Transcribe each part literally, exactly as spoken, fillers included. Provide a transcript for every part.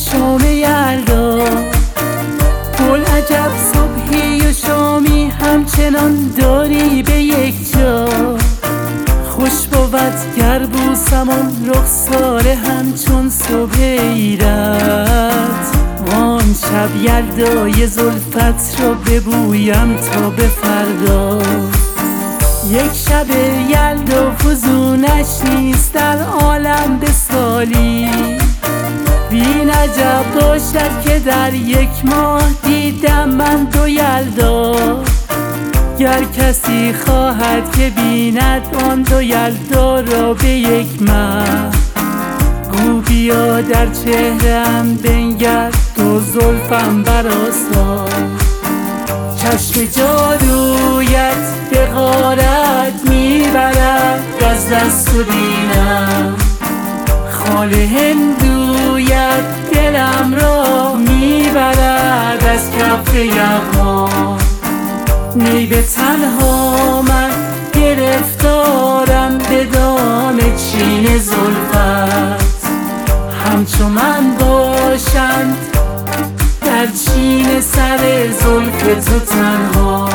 شام یلدا، گل عجب صبحی و شامی همچنان داری به یک جا. خوش بود گر بوسمان رخساره همچون صبح ایرت، وان شب یلدای زلفت رو ببویم تا به فردا. یک شب یلدا فزونش نیست در عالم به سالی، بی عجب باشد که در یک ماه دیدم من دو یلدا. گر کسی خواهد که بیند آن دو یلدا را به یک مه، گو بیا در چهره‌ام بنگر دو زلفم برآسا. چشم جادویت به غارت میبرد از دست و دینم، خال هندویت دلم را میبرد از کف یغما. نی به تنها من گرفتارم به دام چین زلفت، همچو من باشند در چین سر زلف تو تنها.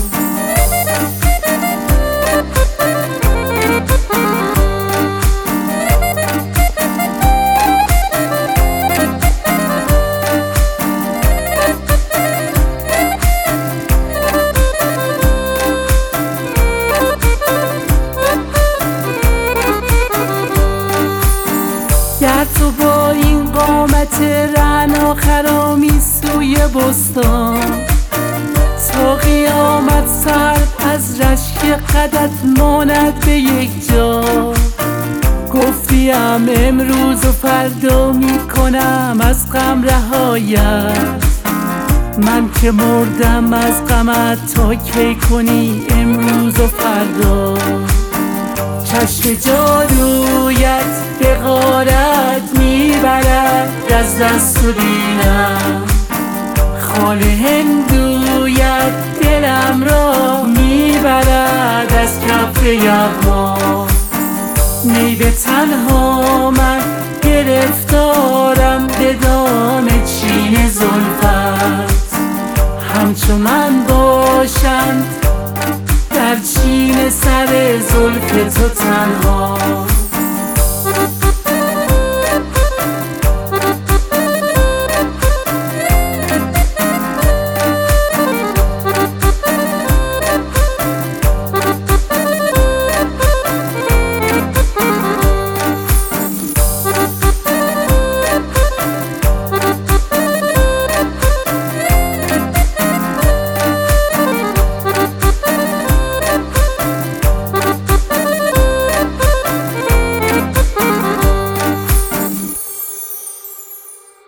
گر تو با این قامت رعنا خرامی سوی بستان، تا قیامت سر از رشک قدت ماند به یک جا. گفتیم امروز و فردا می کنم از غم رهایت، من که مردم از غمت تا کی کنی امروز و فردا. چشم جادویت به غارت میبرد از دست و دینم، خال هندویت دلم را میبرد از کف یغما. نی به تنها من گرفتارم به دام چین زلفت، همچو من باشند در چین سر زلف تو تنها.